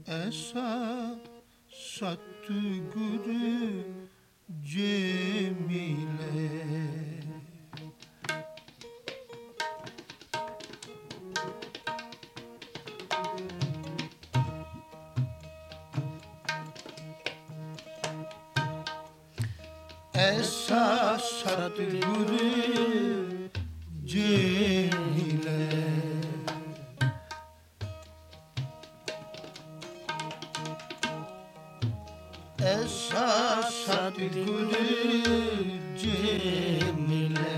ऐसा सतगुरु जे मिले। ऐसा सतगुरु जे मिले। ऐसा सतगुरु जे मिले।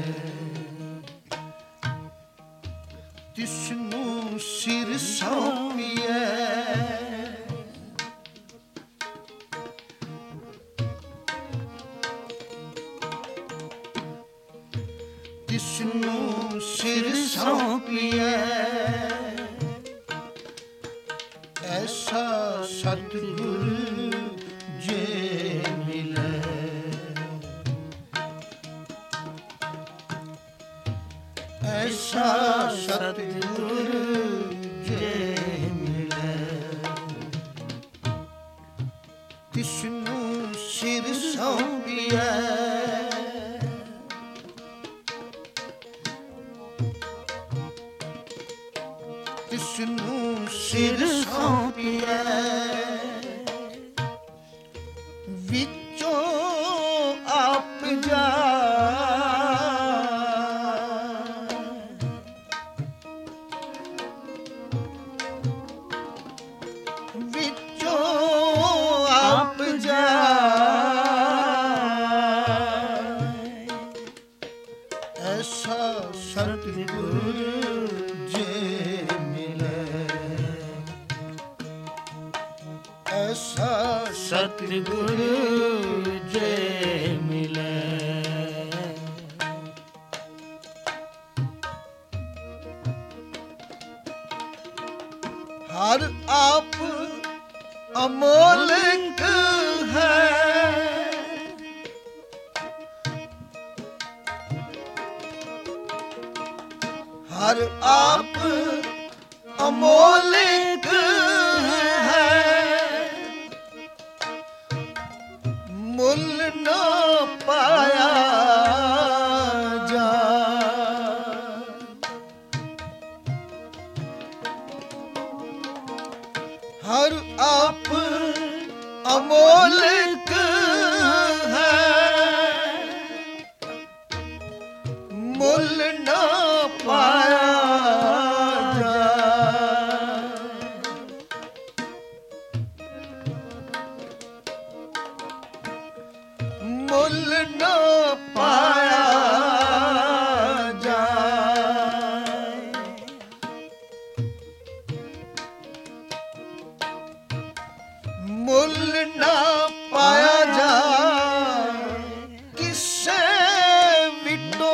तिसनू सिर सौंपिए। तिसनू सिर सौंपिए। ऐसा सतगुरु जे मिले। ऐसा सतगुरु जे मिले। तिसनू सिर सौंपिए। तिसनू सिर सौंपिए। विचों आप जा। विचों आप जा। ऐसा सतगुरु जे मिले। ऐसा सतगुरु जे मिले। हर आप अमोलक है। हर आप अमोलक है। मुल न पाया जा। हर आप अमोलक है। मुल न पाया जा। मुल न पाया जाए। मुल न पाया जाए। किसे विटो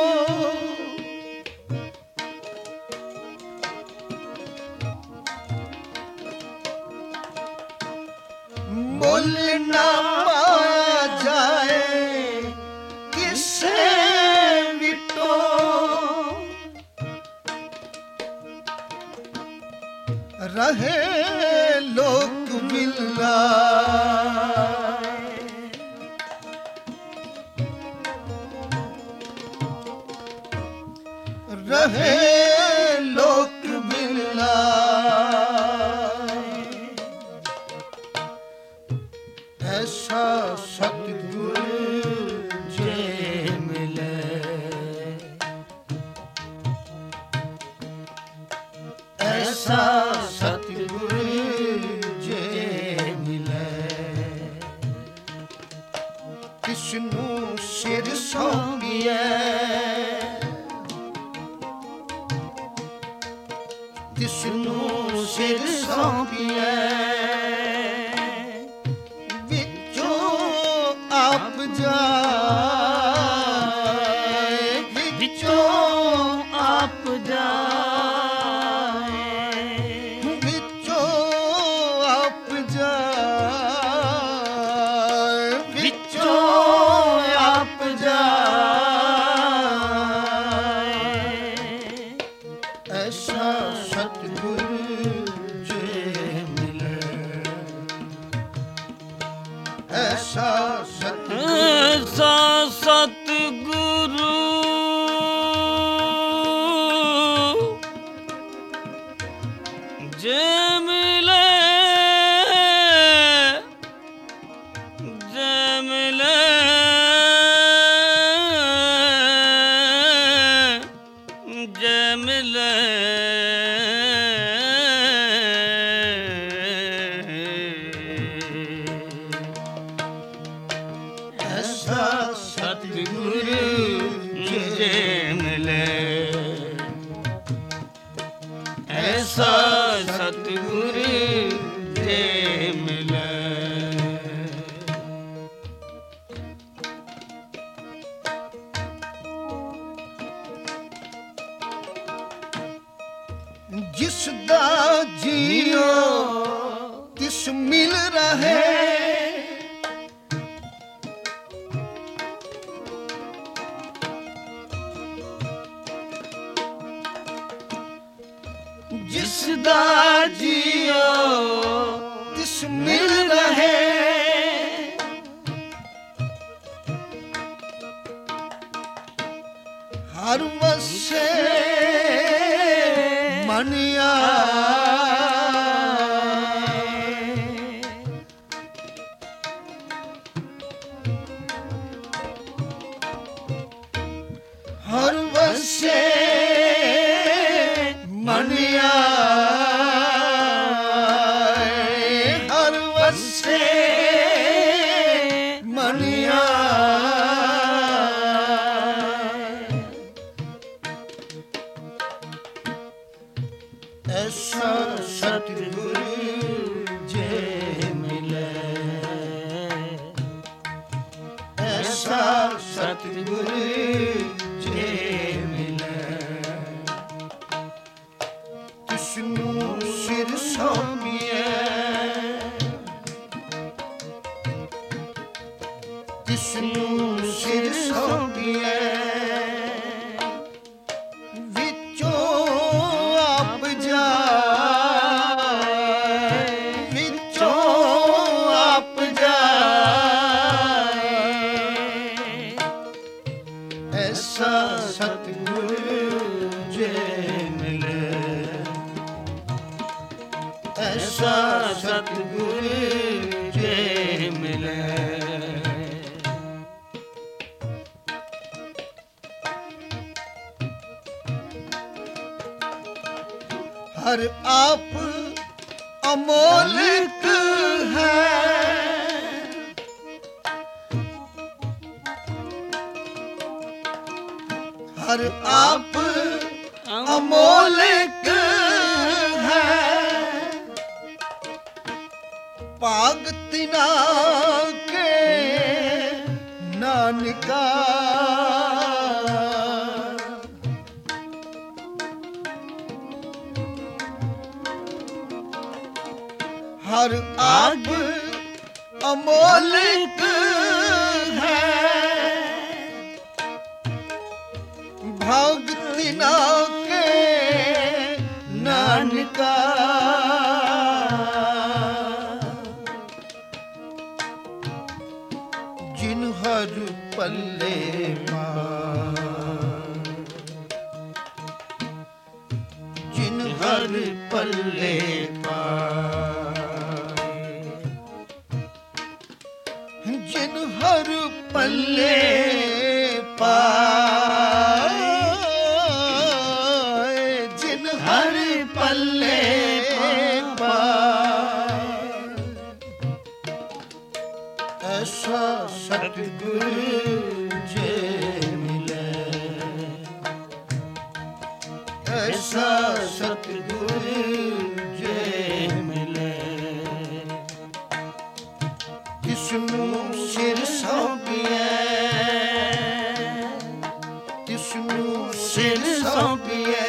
मुल न पाया जाए। किसे विटो रहे लोक बिल्ला। रहे लोक बिल्ला। ऐसा सतगुरु जे मिले। ऐसा सतगुरु जे मिले। तिसनू सिर सौंपिए। तिसनू सिर सौंपिए। आप जाए। विचों आप जाए। विचों आप जाए। विचों आप जाए। ऐसा सतगुरु जे मिले। ऐसा सतगुरु ऐसा सतगुरु जे मिले ऐसा सतगुरु जे मिले ऐसा सतगुरु जे मिले जिसदा जियो तिस मिल रहे जिसदा जियो तिस मिल रहे हर वसे मन हर वसे मन हर वसे मन ऐसा सतगुरु जे मिले ऐसा सतगुरु जे मिले तिसनू सिर सौंपिए तिसनू सिर सौंपिए ऐसा सतगुरु जे मिले ऐसा सतगुरु जे मिले हर आप अमोलक है हर आप अमोलक है पाग तिना के नानका हर आप अमोलक है भक्ति ना के नानका जिन हर पल्ले जिन हर पल्ले जिन हर पल्ले हर पल्ले ऐसा सतगुरु जे मिले ऐसा सतगुरु जे मिले तिसनू सिर सौंपिए तिसनू सिर सौंपिए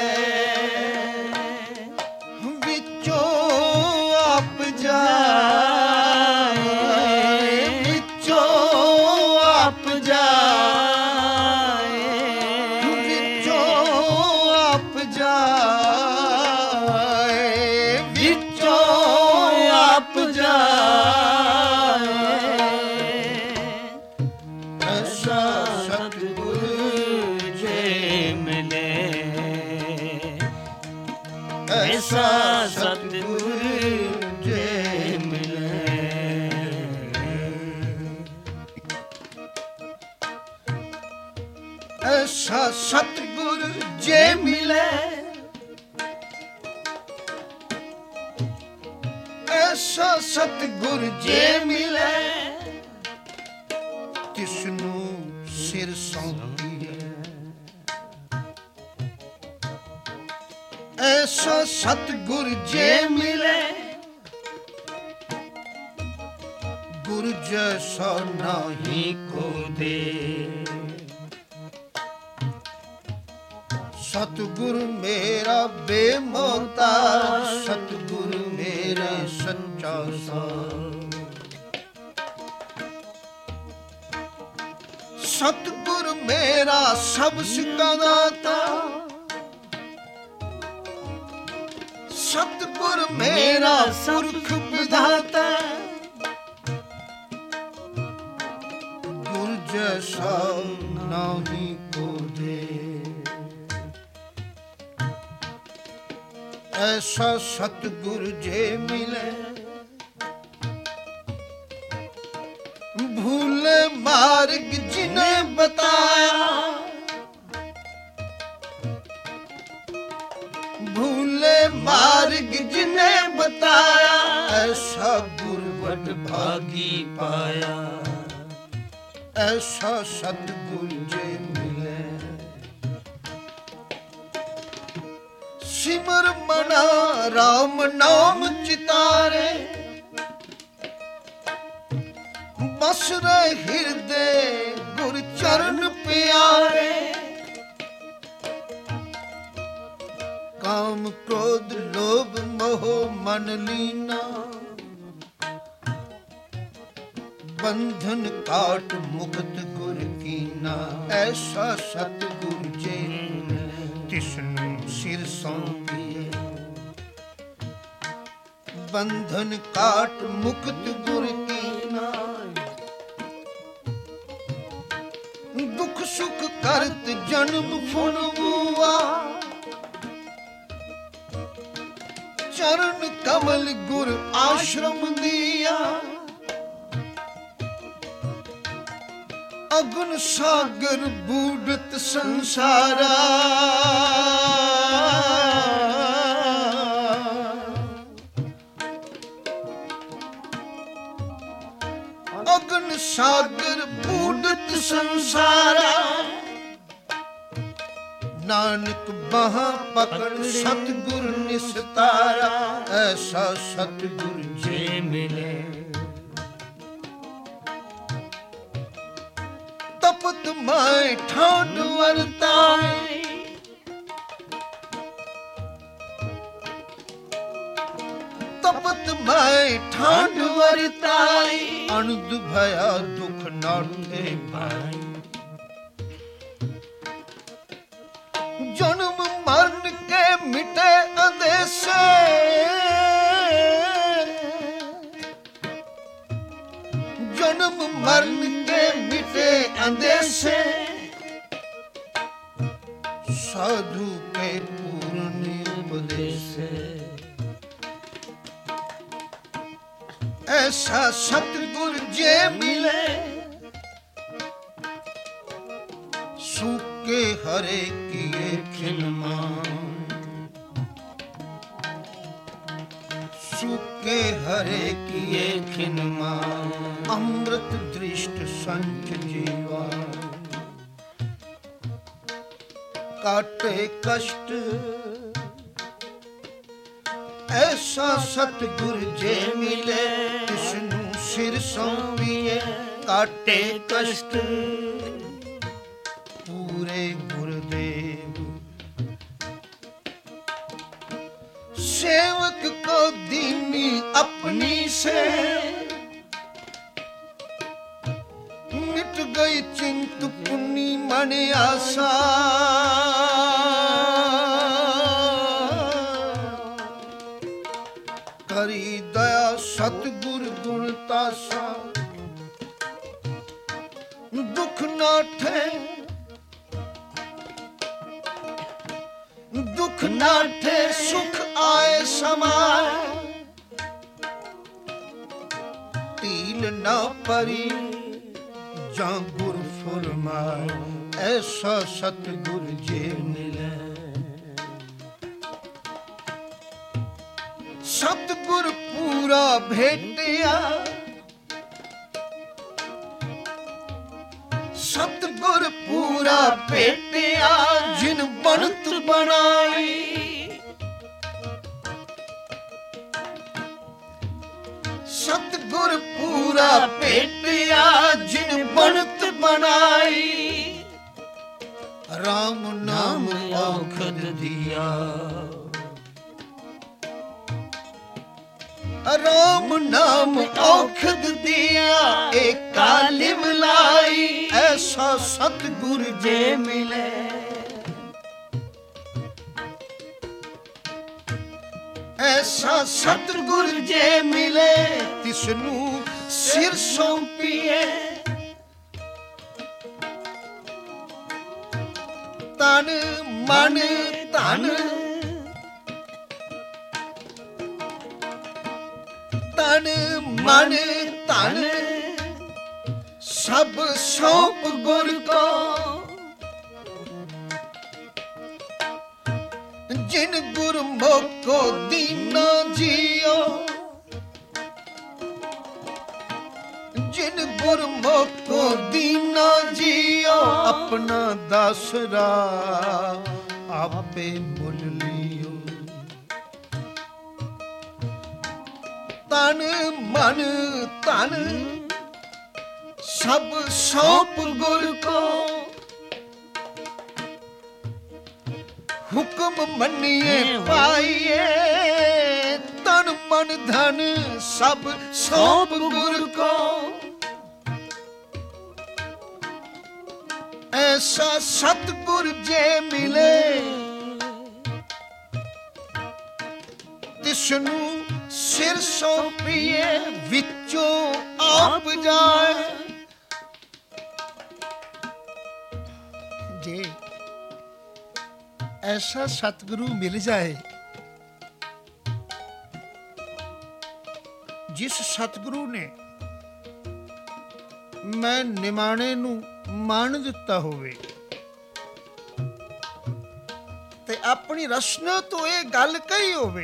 ऐसा सतगुरु जे मिले। ऐसा सतगुरु जे मिले, ऐसा सतगुरु जे मिले, तिसनू सिर सौंपीए। ऐसा सतगुरु जे मिले, गुरु जैसा नाही को दे। सतगुरु मेरा बेमोता, सतगुरु मेरे सच्चा सार। सतगुरु मेरा सब सिखाता, सतगुरु मेरा पुरख विधाता। गुरु जैसा नाही को दे। ऐसा सतगुरु जे मिले, भूले मार्ग जिन्हें बताया, भूले मार्ग जिन्हें बताया। ऐसा गुरु बड़ भागी पाया, ऐसा सतगुरु जे मिले। सिमर मना राम नाम चितारे, बस रहे हृदय गुरु चरण प्यारे। काम क्रोध लोभ मोह मन लीना, बंधन काट मुक्त गुर कीना। ऐसा सतगुरु जे तिसनु सिर सौंपिए। बंधन काट मुक्त गुर कीना, दुख सुख करत जन्म फुन बुआ। चरण कमल गुर आश्रम दिया, अगुन सागर बूढ़त संसारा। अगुन सागर बूढ़त संसारा। नानक बहा पकड़ सतगुरु निस्तारा। ऐसा सतगुरु जे मिले, तपत माय ठाड वरताए। तपत माय ठाड वरताए। अणुद भया दुख नाठे भाई। जन्म मरण के मिटे अंदेशे, जन्म मरण के मिटे अंदेशे। साधु के पूर्ण उपदेश। ऐसा सतगुरु जे मिले, सूखे हरे किए खिलमान। सूखे हरे किए खिलमान। अमृत दृष्ट संच जीवा। काटे कष्ट ऐसा सतगुरु जे मिले। तिसनु सिर सौंपिए। काटे कष्ट पूरे गुरुदेव। सेवक को दीनी अपनी से। मिट गई चिंत पुण्य मन आशा। करी दया सतगुरु गुणतासा। दुख नाठे दुख नाठे सुख आए समाए, ढील ना परी जां गुर फुरमाए, ऐसा सतगुर जे मिले। सतगुर पूरा भेटिया, सतगुर पूरा भेटिया, जिन बनत बनाई। सतगुर पूरा भेटिया, जिन बनत बनाई। राम नाम औखद दिया, राम नाम औखद दिया, एक काली मिलाई। ऐसा सतगुर जे मिले, ऐसा सतगुर जे मिले, तिसनू सिर सौंपिए। तन मन धन, तन मन धन, सब सौंप गुर को। जिन गुर मोको दीना जियो, जिन गुर मोको दीना जियो, अपना दासरा आपे मुल लियो। तन मन धन, सब सौंप गुर को। हुक्म मनिए पाइए, तन मन धन सब सौंप गुर को। ऐसा सतगुर जे मिले, तिसनू सिर सौंपिए, विचों आप जाए। जे ऐसा सतगुरु मिल जाए, जिस सतगुरु ने मैं निमाणे नू मान दिता होवे, ते अपनी रसना तो ये गल कही होवे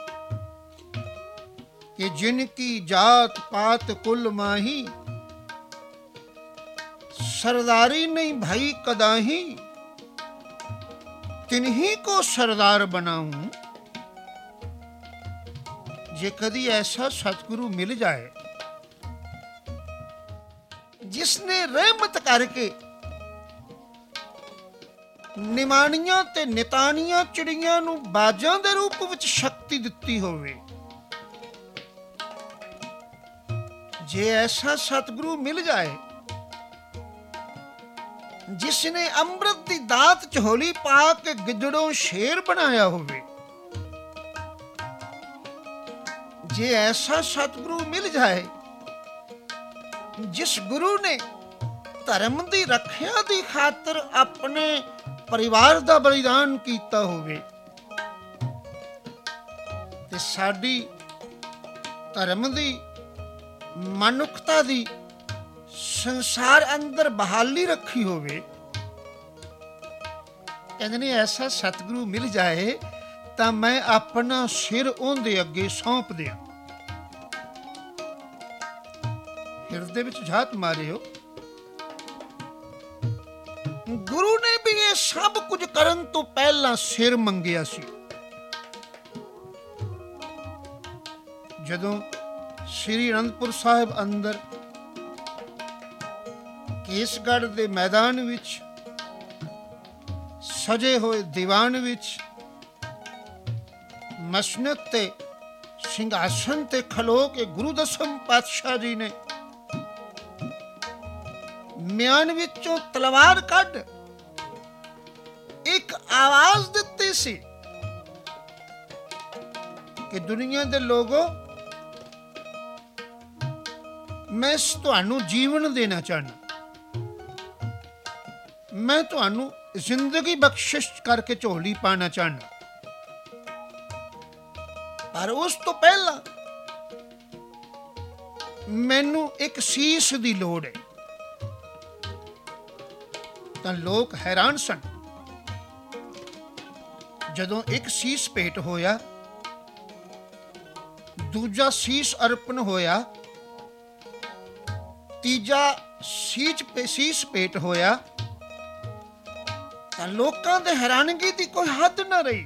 कि जिनकी जात पात कुल माही, सरदारी नहीं भाई कदाही, तिन्ही को सरदार बनाऊं। जे कदी ऐसा सतगुरु मिल जाए, जिसने रहमत करके निमाणियां ते नितानियां चिड़ियां नू बाजां दे रूप विच शक्ति दित्ती होवे, जे ऐसा सतगुरु मिल जाए, जिसने अमृत दी दात झोली पा के गिदड़ों शेर बनाया होवे, जे ऐसा सतगुरु मिल जाए, जिस गुरु ने धर्म दी रखिया दी खातर अपने परिवार दा बलिदान कीता होवे, ते साडी धर्म दी मनुखता दी संसार अंदर बहाली रखी होवे, कहंदे ने ऐसा सतगुरु मिल जाए तां मैं अपना सिर उहदे अगे सौंप दियां। हिरदे विच झात मारियो, गुरु ने भी ये सब कुछ करन तो पहला सिर मंगिया सी। जदों श्री अनंदपुर साहिब अंदर केसगढ़ दे मैदान विच सजे होए दीवान विच मसनद ते सिंघासन ते खलो के गुरु दसम पातशाह जी ने म्यान विचों तलवार कढ़ एक आवाज दित्ती सी कि दुनिया दे लोगों, मैं तुहानू जीवन देना चाहना, मैं तुहानू जिंदगी बख्शिश करके झोली पाना चाहना। ਪਰ ਉਸ ਤੋਂ ਪਹਿਲਾਂ ਮੈਨੂੰ ਇੱਕ ਸੀਸ ਦੀ ਲੋੜ ਹੈ। ਤਾਂ ਲੋਕ ਹੈਰਾਨ ਸਨ। ਜਦੋਂ ਇੱਕ ਸੀਸ ਭੇਟ ਹੋਇਆ, ਦੂਜਾ ਸੀਸ ਅਰਪਣ ਹੋਇਆ, ਤੀਜਾ ਸੀਸ ਭੇਟ ਹੋਇਆ, ਤਾਂ ਲੋਕਾਂ ਦੇ ਹੈਰਾਨਗੀ ਦੀ ਕੋਈ ਹੱਦ ਨਾ ਰਹੀ।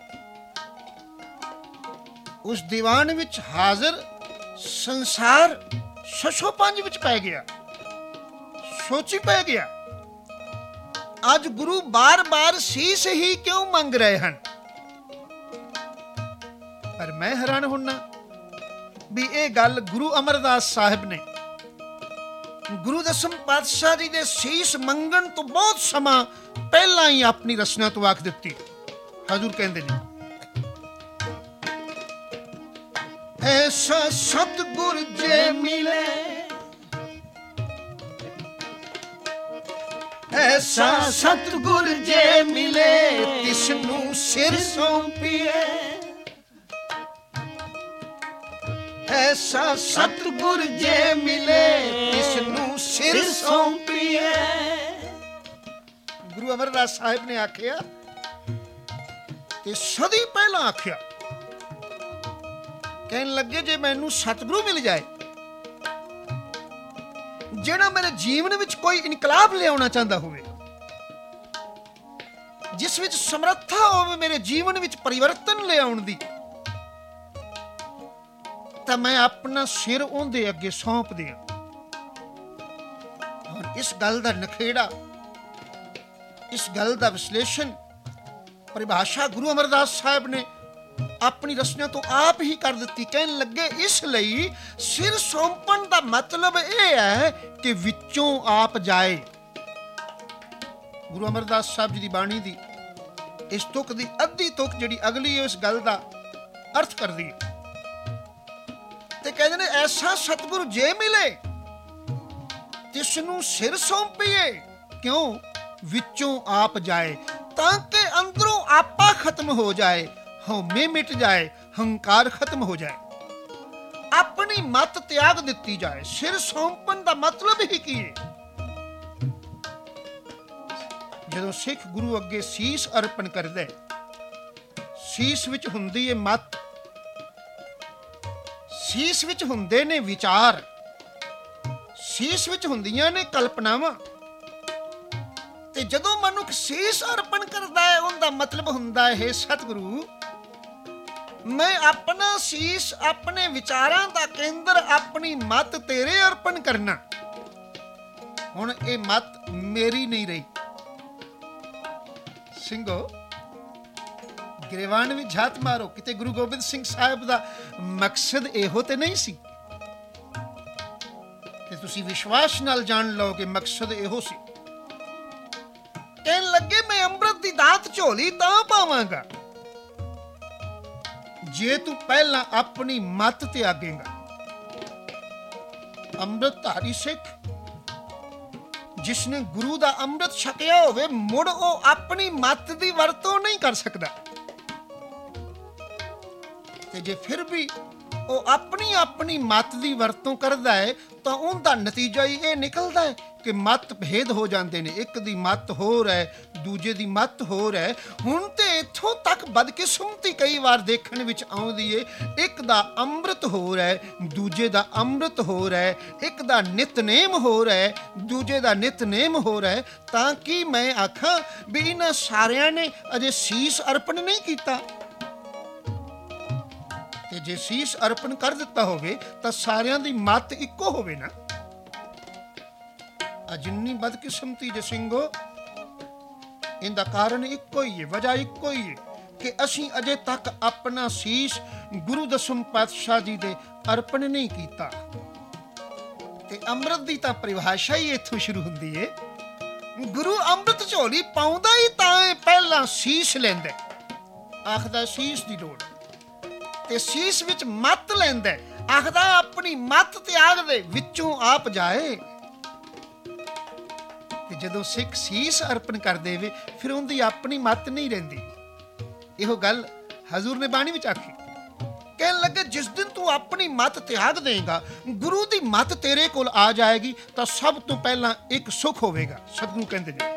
ਉਸ ਦੀਵਾਨ ਵਿੱਚ ਹਾਜ਼ਰ ਸੰਸਾਰ ਸ਼ਸ਼ੋ ਪੰਜ ਵਿੱਚ ਪੈ ਗਿਆ, ਸੋਚੀ ਪੈ ਗਿਆ, ਅੱਜ ਗੁਰੂ ਬਾਰ-ਬਾਰ ਸੀਸ ਹੀ ਕਿਉਂ ਮੰਗ ਰਹੇ ਹਨ। ਪਰ ਮੈਂ ਹੈਰਾਨ ਹੁੰਨਾ ਵੀ ਇਹ ਗੱਲ ਗੁਰੂ ਅਮਰਦਾਸ ਸਾਹਿਬ ਨੇ ਗੁਰੂ ਦਸਮ ਪਾਤਸ਼ਾਹ ਜੀ ਦੇ ਸੀਸ ਮੰਗਣ ਤੋਂ ਬਹੁਤ ਸਮਾਂ ਪਹਿਲਾਂ ਹੀ ਆਪਣੀ ਰਚਨਾ ਤੋਂ ਆਖ ਦਿੱਤੀ। ਹਜ਼ੂਰ ਕਹਿੰਦੇ ਨੇ, ਐਸਾ ਸਤਿਗੁਰ ਜੇ ਮਿਲੇ, ਐਸਾ ਸਤਿਗੁਰ ਜੇ ਮਿਲੇ, ਤਿਸ ਨੂੰ ਸਿਰ ਸੌਂਪੀਏ। ਐਸਾ ਸਤਿਗੁਰ ਜੇ ਮਿਲੇ, ਤਿਸ ਨੂੰ ਸਿਰ ਸੌਂਪੀਏ। ਗੁਰੂ ਅਮਰਦਾਸ ਸਾਹਿਬ ਨੇ ਆਖਿਆ ਤੇ ਸਦੀ ਪਹਿਲਾਂ ਆਖਿਆ। ਕਹਿਣ ਲੱਗੇ, ਜੇ ਮੈਨੂੰ ਸਤਿਗੁਰੂ ਮਿਲ ਜਾਏ ਜਿਹੜਾ ਮੇਰੇ ਜੀਵਨ ਵਿੱਚ ਕੋਈ ਇਨਕਲਾਬ ਲਿਆਉਣਾ ਚਾਹੁੰਦਾ ਹੋਵੇ, ਜਿਸ ਵਿੱਚ ਸਮਰੱਥਾ ਹੋਵੇ ਮੇਰੇ ਜੀਵਨ ਵਿੱਚ ਪਰਿਵਰਤਨ ਲਿਆਉਣ ਦੀ, ਤਾਂ ਮੈਂ ਆਪਣਾ ਸਿਰ ਉਹਦੇ ਅੱਗੇ ਸੌਂਪ ਦਿਆਂ। ਹੁਣ ਇਸ ਗੱਲ ਦਾ ਨਖੇੜਾ, ਇਸ ਗੱਲ ਦਾ ਵਿਸ਼ਲੇਸ਼ਣ, ਪਰਿਭਾਸ਼ਾ ਗੁਰੂ ਅਮਰਦਾਸ ਸਾਹਿਬ ਨੇ ਆਪਣੀ ਰਚਨਾ ਤੋਂ ਆਪ ਹੀ ਕਰ ਦਿੱਤੀ। ਕਹਿਣ ਲੱਗੇ, ਇਸ ਲਈ ਸਿਰ ਸੌਂਪਣ ਦਾ ਮਤਲਬ ਇਹ ਹੈ ਕਿ ਵਿੱਚੋਂ ਆਪ ਜਾਏ। ਗੁਰੂ ਅਮਰਦਾਸ ਸਾਹਿਬ ਜੀ ਦੀ ਬਾਣੀ ਦੀ ਇਸ ਤੁਕ ਦੀ ਅੱਧੀ ਤੁਕ ਜਿਹੜੀ ਅਗਲੀ ਹੈ, ਇਸ ਗੱਲ ਦਾ ਅਰਥ ਕਰਦੀ ਹੈ ਤੇ ਕਹਿੰਦੇ ਨੇ, ਐਸਾ ਸਤਿਗੁਰ ਜੇ ਮਿਲੇ ਤਿਸ ਨੂੰ ਸਿਰ ਸੌਂਪੀਏ। ਕਿਉਂ? ਵਿੱਚੋਂ ਆਪ ਜਾਏ, ਤਾਂ ਕਿ ਅੰਦਰੋਂ ਆਪਾ ਖਤਮ ਹੋ ਜਾਏ, ਹਉਮੈ ਮਿਟ ਜਾਏ, ਹੰਕਾਰ ਖਤਮ ਹੋ ਜਾਏ, ਆਪਣੀ ਮਤ ਤਿਆਗ ਦਿੱਤੀ ਜਾਏ। ਸਿਰ ਸੌਂਪਣ ਦਾ ਮਤਲਬ ਹੀ ਕੀ ਹੈ? ਜਦੋਂ ਸਿੱਖ ਗੁਰੂ ਅੱਗੇ ਸੀਸ ਅਰਪਣ ਕਰਦਾ, ਸੀਸ ਵਿੱਚ ਹੁੰਦੀ ਹੈ ਮਤ, ਸੀਸ ਵਿੱਚ ਹੁੰਦੇ ਨੇ ਵਿਚਾਰ, ਸੀਸ ਵਿੱਚ ਹੁੰਦੀਆਂ ਨੇ ਕਲਪਨਾਵਾਂ। ਤੇ ਜਦੋਂ ਮਨੁੱਖ ਸੀਸ ਅਰਪਣ ਕਰਦਾ ਹੈ, ਉਹਦਾ ਮਤਲਬ ਹੁੰਦਾ ਹੈ, ਸਤਿਗੁਰੂ ਮੈਂ ਆਪਣਾ ਸੀਸ, ਆਪਣੇ ਵਿਚਾਰਾਂ ਦਾ ਕੇਂਦਰ, ਆਪਣੀ ਮਤ ਤੇਰੇ ਅਰਪਣ ਕਰਨਾ। ਹੁਣ ਇਹ ਮਤ ਮੇਰੀ ਨਹੀਂ ਰਹੀ। ਸਿੰਘੋ, ਗ੍ਰੇਵਾਨ ਵਿੱਚ ਝਾਤ ਮਾਰੋ, ਕਿਤੇ ਗੁਰੂ ਗੋਬਿੰਦ ਸਿੰਘ ਸਾਹਿਬ ਦਾ ਮਕਸਦ ਇਹੋ ਤੇ ਨਹੀਂ ਸੀ। ਤੇ ਤੁਸੀਂ ਵਿਸ਼ਵਾਸ ਨਾਲ ਜਾਣ ਲਓ ਕਿ ਮਕਸਦ ਇਹੋ ਸੀ। ਕਹਿਣ ਲੱਗੇ, ਮੈਂ ਅੰਮ੍ਰਿਤ ਦੀ ਦਾਤ ਝੋਲੀ ਤਾਂ ਪਾਵਾਂਗਾ ਜੇ ਤੂੰ ਪਹਿਲਾਂ ਆਪਣੀ ਮਤ ਤਿਆਗੇਂਗਾ। ਅੰਮ੍ਰਿਤਧਾਰੀ ਸਿੱਖ ਜਿਸਨੇ ਗੁਰੂ ਦਾ ਅੰਮ੍ਰਿਤ ਛਕਿਆ ਹੋਵੇ, ਮੁੜ ਉਹ ਆਪਣੀ ਮਤ ਦੀ ਵਰਤੋਂ ਨਹੀਂ ਕਰ ਸਕਦਾ। ਤੇ ਜੇ ਫਿਰ ਵੀ ਉਹ ਆਪਣੀ ਮਤ ਦੀ ਵਰਤੋਂ ਕਰਦਾ ਹੈ, ਤਾਂ ਉਹਦਾ ਨਤੀਜਾ ਹੀ ਇਹ ਨਿਕਲਦਾ ਹੈ ਕਿ ਮਤ ਭੇਦ ਹੋ ਜਾਂਦੇ ਨੇ। ਇੱਕ ਦੀ ਮਤ ਹੋਰ ਹੈ, ਦੂਜੇ ਦੀ ਮਤ ਹੋਰ ਹੈ। ਹੁਣ ਤੇ ਇੱਥੋਂ ਤੱਕ ਬਦਕਿਸਮਤੀ ਕਈ ਵਾਰ ਦੇਖਣ ਵਿੱਚ ਆਉਂਦੀ ਏ, ਇੱਕ ਦਾ ਅੰਮ੍ਰਿਤ ਹੋਰ ਹੈ, ਦੂਜੇ ਦਾ ਅੰਮ੍ਰਿਤ ਹੋਰ ਹੈ, ਇੱਕ ਦਾ ਨਿਤਨੇਮ ਹੋਰ ਹੈ, ਦੂਜੇ ਦਾ ਨਿਤਨੇਮ ਹੋਰ ਹੈ। ਤਾਂ ਕਿ ਮੈਂ ਆਖਾਂ ਵੀ ਇਹਨਾਂ ਸਾਰਿਆਂ ਨੇ ਅਜੇ ਸੀਸ ਅਰਪਣ ਨਹੀਂ ਕੀਤਾ। ਤੇ ਜੇ ਸੀਸ ਅਰਪਣ ਕਰ ਦਿੱਤਾ ਹੋਵੇ ਤਾਂ ਸਾਰਿਆਂ ਦੀ ਮਤ ਇੱਕੋ ਹੋਵੇ ਨਾ। ਜਿੰਨੀ ਬਦਕਿਸਮਤੀ ਜੇ ਸਿੰਘੋ, ਇਹਦਾ ਕਾਰਨ ਇੱਕੋ ਹੀ ਹੈ, ਵਜ੍ਹਾ ਇੱਕੋ ਹੀ ਹੈ ਕਿ ਅਸੀਂ ਅਜੇ ਤੱਕ ਆਪਣਾ ਸੀਸ ਗੁਰੂ ਦਸਮ ਪਾਤਸ਼ਾਹ ਜੀ ਦੇ ਅਰਪਣ ਨਹੀਂ ਕੀਤਾ। ਤੇ ਅੰਮ੍ਰਿਤ ਦੀ ਤਾਂ ਪਰਿਭਾਸ਼ਾ ਹੀ ਇੱਥੋਂ ਸ਼ੁਰੂ ਹੁੰਦੀ ਹੈ। ਗੁਰੂ ਅੰਮ੍ਰਿਤ ਝੋਲੀ ਪਾਉਂਦਾ ਹੀ ਤਾਂ ਪਹਿਲਾਂ ਸੀਸ ਲੈਂਦਾ, ਆਖਦਾ ਸੀਸ ਦੀ ਲੋੜ, ਤੇ ਸੀਸ ਵਿੱਚ ਮਤ ਲੈਂਦਾ, ਆਖਦਾ ਆਪਣੀ ਮਤ ਤਿਆਗ ਦੇ, ਵਿੱਚੋਂ ਆਪ ਜਾਏ। ਤੇ ਜਦੋਂ ਸਿੱਖ ਸੀਸ ਅਰਪਣ ਕਰ ਦੇਵੇ, ਫਿਰ ਉਹਦੀ ਆਪਣੀ ਮਤ ਨਹੀਂ ਰਹਿੰਦੀ। ਇਹੋ ਗੱਲ ਹਜ਼ੂਰ ਨੇ ਬਾਣੀ ਵਿੱਚ ਆਖੀ। ਕਹਿਣ ਲੱਗੇ ਜਿਸ ਦਿਨ ਤੂੰ ਆਪਣੀ ਮੱਤ ਤਿਆਗ ਦੇਂਗਾ, ਗੁਰੂ ਦੀ ਮੱਤ ਤੇਰੇ ਕੋਲ ਆ ਜਾਏਗੀ ਤਾਂ ਸਭ ਤੋਂ ਪਹਿਲਾਂ ਇੱਕ ਸੁੱਖ ਹੋਵੇਗਾ। ਸਤਿਗੁਰੂ ਕਹਿੰਦੇ ਨੇ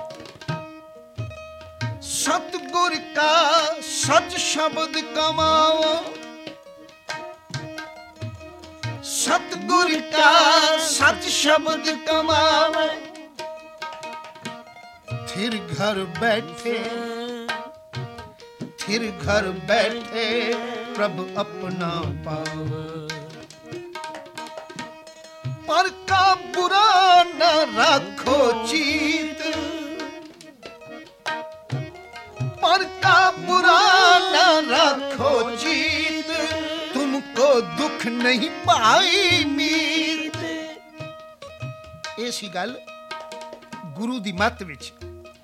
ਸਤਿਗੁਰ ਕਾ ਸਚ ਸ਼ਬਦ ਕਮਾਓ, ਸਤਿਗੁਰ ਕਾ ਸਚ ਸ਼ਬਦ ਕਮਾਵੇ, थिर घर बैठे, थिर घर बैठे प्रभु अपना पाव, पर का बुरा न रखो चीत, पर का बुरा न रखो चीत, तुमको दुख नहीं पाई मीत। ऐसी गल गुरु दी मत विच,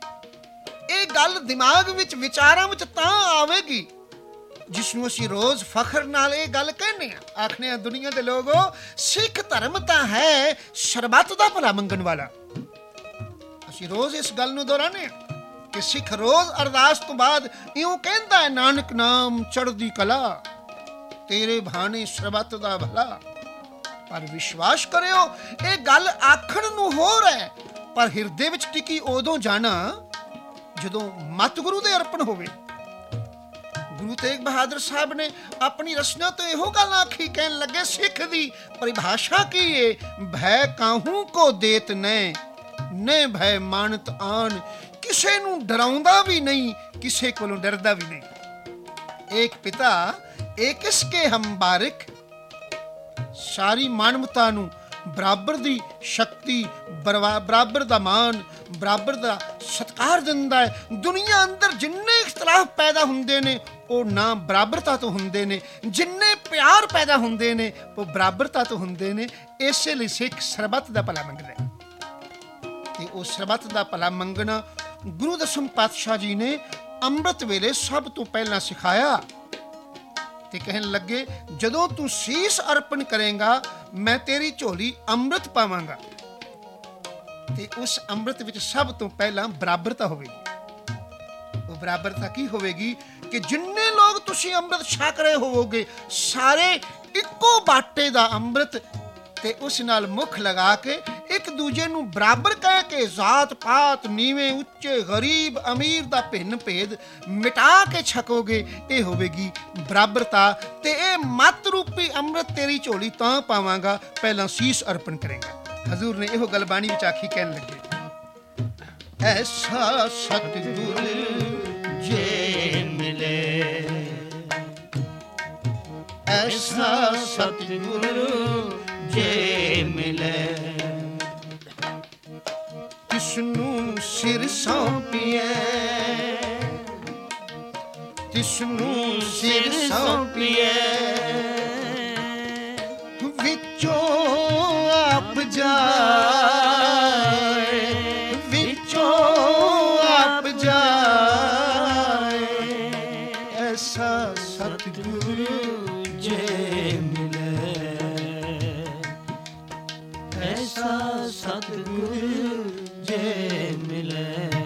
ਇਹ ਗੱਲ ਦਿਮਾਗ ਵਿੱਚ ਵਿਚਾਰਾਂ ਵਿੱਚ ਤਾਂ ਆਵੇਗੀ ਜਿਸ ਨੂੰ ਅਸੀਂ ਰੋਜ਼ ਫਖਰ ਨਾਲ ਇਹ ਗੱਲ ਕਹਿੰਦੇ ਆ, ਆਖਦੇ ਆ ਦੁਨੀਆ ਦੇ ਲੋਗੋ ਸਿੱਖ ਧਰਮ ਤਾਂ ਹੈ ਸਰਬੱਤ ਦਾ ਭਲਾ ਮੰਗਣ ਵਾਲਾ। ਅਸੀਂ ਰੋਜ਼ ਇਸ ਗੱਲ ਨੂੰ ਦੁਹਰਾਉਂਦੇ ਆ ਕਿ ਸਿੱਖ ਰੋਜ਼ ਅਰਦਾਸ ਤੋਂ ਬਾਅਦ ਇਉਂ ਕਹਿੰਦਾ ਹੈ, ਨਾਨਕ ਨਾਮ ਚੜ੍ਹਦੀ ਕਲਾ, ਤੇਰੇ ਭਾਣੇ ਸਰਬੱਤ ਦਾ ਭਲਾ। ਪਰ ਵਿਸ਼ਵਾਸ ਕਰਿਓ ਇਹ ਗੱਲ ਆਖਣ ਨੂੰ ਹੋਰ ਹੈ, ਪਰ ਹਿਰਦੇ ਵਿੱਚ ਟਿਕੀ ਉਦੋਂ ਜਾਣਾ ਜਦੋਂ ਮਤ ਗੁਰੂ ਦੇ ਅਰਪਣ ਹੋਵੇ। ਗੁਰੂ ਤੇਗ ਬਹਾਦਰ ਸਾਹਿਬ ਨੇ ਆਪਣੀ ਰਚਨਾ ਤੋਂ ਇਹੋ ਗੱਲ ਆਖੀ, ਕਹਿਣ ਲੱਗੇ ਸਿੱਖ ਦੀ ਪਰਿਭਾਸ਼ਾ ਕੀ ਏ, ਭੈ ਕਾਹੂ ਕੋ ਦੇਤ ਨੈ, ਨੇ ਭੈ ਮਾਨਤ ਆਨ, ਕਿਸੇ ਨੂੰ ਡਰਾਉਂਦਾ ਵੀ ਨਹੀਂ, ਕਿਸੇ ਕੋਲੋਂ ਡਰਦਾ ਵੀ ਨਹੀਂ। ਏਕ ਪਿਤਾ ਏਕ ਇਸਕੇ ਹਮ ਬਾਰਿਕ, ਸਾਰੀ ਮਾਨਵਤਾ ਨੂੰ ਬਰਾਬਰ ਦੀ ਸ਼ਕਤੀ, ਬਰਾਬਰ ਦਾ ਮਾਨ, ਬਰਾਬਰ ਦਾ ਸਤਿਕਾਰ ਦਿੰਦਾ ਹੈ। ਦੁਨੀਆ ਅੰਦਰ ਜਿੰਨੇ ਇਖਤਲਾਫ ਪੈਦਾ ਹੁੰਦੇ ਨੇ ਉਹ ਨਾ ਬਰਾਬਰਤਾ ਤੋਂ ਹੁੰਦੇ ਨੇ, ਜਿੰਨੇ ਪਿਆਰ ਪੈਦਾ ਹੁੰਦੇ ਨੇ ਉਹ ਬਰਾਬਰਤਾ ਤੋਂ ਹੁੰਦੇ ਨੇ। ਇਸੇ ਲਈ ਸਿੱਖ ਸਰਬੱਤ ਦਾ ਭਲਾ ਮੰਗਦਾ ਹੈ ਤੇ ਉਹ ਸਰਬੱਤ ਦਾ ਭਲਾ ਮੰਗਣਾ ਗੁਰੂ ਦਸਮ ਪਾਤਸ਼ਾਹ ਜੀ ਨੇ ਅੰਮ੍ਰਿਤ ਵੇਲੇ ਸਭ ਤੋਂ ਪਹਿਲਾਂ ਸਿਖਾਇਆ ਤੇ ਕਹਿਣ ਲੱਗੇ ਜਦੋਂ ਤੂੰ ਸੀਸ ਅਰਪਣ ਕਰੇਂਗਾ ਮੈਂ ਤੇਰੀ ਝੋਲੀ ਅੰਮ੍ਰਿਤ ਪਾਵਾਂਗਾ ਤੇ ਉਸ ਅੰਮ੍ਰਿਤ ਵਿੱਚ ਸਭ ਤੋਂ ਪਹਿਲਾਂ ਬਰਾਬਰਤਾ ਹੋਵੇਗੀ। ਉਹ ਬਰਾਬਰਤਾ ਕੀ ਹੋਵੇਗੀ ਕਿ ਜਿੰਨੇ ਲੋਕ ਤੁਸੀਂ ਅੰਮ੍ਰਿਤ ਛਕ ਰਹੇ ਹੋਵੋਗੇ ਸਾਰੇ ਇੱਕੋ ਬਾਟੇ ਦਾ ਅੰਮ੍ਰਿਤ ਤੇ ਉਸ ਨਾਲ ਮੁਖ ਲਗਾ ਕੇ ਇੱਕ ਦੂਜੇ ਨੂੰ ਬਰਾਬਰ ਕਹਿ ਕੇ ਜ਼ਾਤ ਪਾਤ ਨੀਵੇਂ ਉੱਚੇ ਗਰੀਬ ਅਮੀਰ ਦਾ ਭਿੰਨ ਭੇਦ ਮਿਟਾ ਕੇ ਛਕੋਗੇ। ਇਹ ਹੋਵੇਗੀ ਬਰਾਬਰਤਾ ਤੇ ਇਹ ਮਤ ਰੂਪੀ ਅੰਮ੍ਰਿਤ ਤੇਰੀ ਝੋਲੀ ਤਾਂ ਪਾਵਾਂਗਾ ਪਹਿਲਾਂ ਸੀਸ ਅਰਪਣ ਕਰੇਗਾ। ਹਜ਼ੂਰ ਨੇ ਇਹੋ ਗੱਲ ਬਾਣੀ ਵਿੱਚ ਆਖੀ, ਕਹਿਣ ਲੱਗੇ ਐਸਾ ਸਤਿਗੁਰ ਜੇ ਮਿਲੇ, ਐਸਾ ਸਤਿਗੁਰ ਜੇ ਮਿਲੇ, ਤਿਸਨੂੰ ਸਿਰ ਸੌਂਪੀਏ, ਤਿਸਨੂੰ ਸਿਰ ਸੌਂਪੀਏ, ਵਿੱਚੋਂ ਆਪ ਜਾਏ, ਵਿੱਚੋਂ ਆਪ ਜਾਏ, ਐਸਾ ਸਤਿਗੁਰ ਜੇ ਮਿਲੇ, ਐਸਾ ਸਤਿਗੁਰ ਜੇ ਮਿਲੇ।